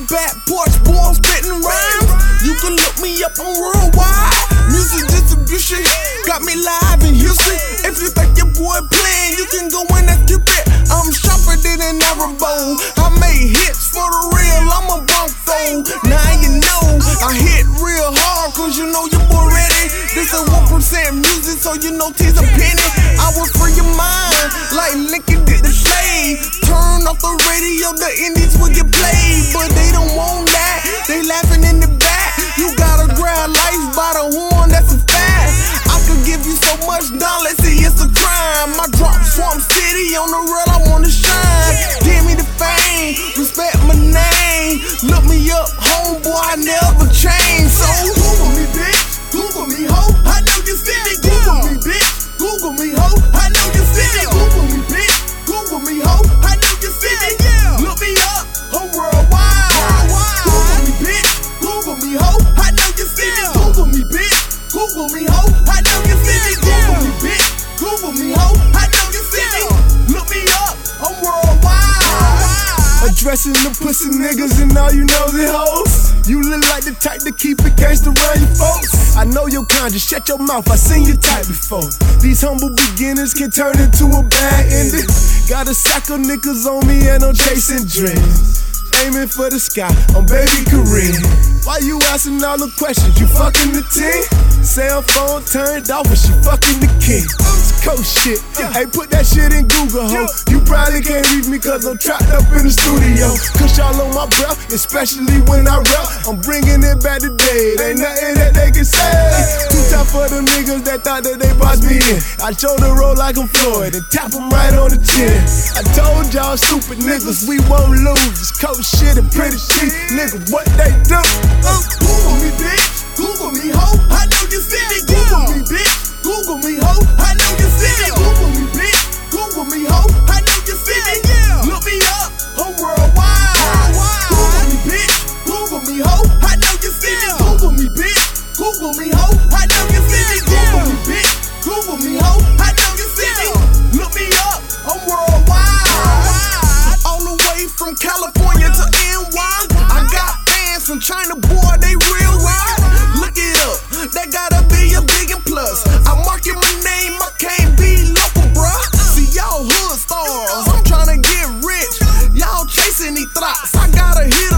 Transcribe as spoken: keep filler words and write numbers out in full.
back porch, boy, I'm spitting rhymes. You can look me up on Worldwide. Music distribution got me live in Houston. If you think your boy playing, you can go in and skip it. I'm sharper than an arrow bow. I made hits for the real, I'm a bronco. Now you know I hit real hard, cause you know your boy ready. This is one percent music, so you know T's a penny. I will free your mind, like Lincoln did the slave. Turn off the radio, the indies will get played. But they don't want that, they laughing in the back. You gotta grab life by the horn, that's a fact. I could give you so much knowledge, see it's a crime. I drop Swamp City on the road, I wanna shine. Give me the fame, respect my name. Look me up, homeboy, I never change. So Google me, bitch, Google me, ho. I know you see me. Google me, bitch, Google me, ho. I know you see me. Google me, bitch, Google me, ho. I know you see me. Look me up, I'm worldwide. Google me, bitch, Google me, ho. I know you see me. Google me, bitch, Google me, ho. I know you see me. Google me, bitch, Google me, ho. I know you see me. Look me up, I'm worldwide. Addressing the pussy niggas and all you nosy hoes. You look like the type to keep it gangsta around your folks. I know your kind, just shut your mouth, I seen your type before. These humble beginners can turn into a bad ending. Got a sack of niggas on me and I'm chasing dreams. Aiming for the sky, I'm baby Kareem. Why you asking all the questions? You fucking the team? Cell phone turned off and she fucking the king. It's cold shit, hey, put that shit in Google, ho. You probably can't reach me cause I'm trapped up in the studio. Cause y'all on my breath, especially when I rap. I'm bringing it back today, ain't nothing that they can say. Too tough for them niggas that thought that they bossed me in. I shoulder roll like I'm Floyd and tap them right on the chin. I told y'all stupid niggas we won't lose. It's cold shit and pretty shit, nigga, what they do? Uh, Google me, bitch, Google me, ho. I know you see me. Google me, bitch, Google me, ho. I know you see me. Google me, bitch, Google me, ho. I know you see me. Look me up, I'm worldwide. Google me, bitch, Google me, ho. I know you see me. Google me, bitch, Google me, ho. I know you see me. Google me, bitch, Google me, ho. I know you see me. Look me up, I'm worldwide. All the way from California to N Y, I got fans from China, boy, they real wild. Look it up, that gotta be a big and plus. I market my name, I can't be local, bruh. See, y'all hood stars, I'm tryna get rich. Y'all chasing these thoughts, I gotta hit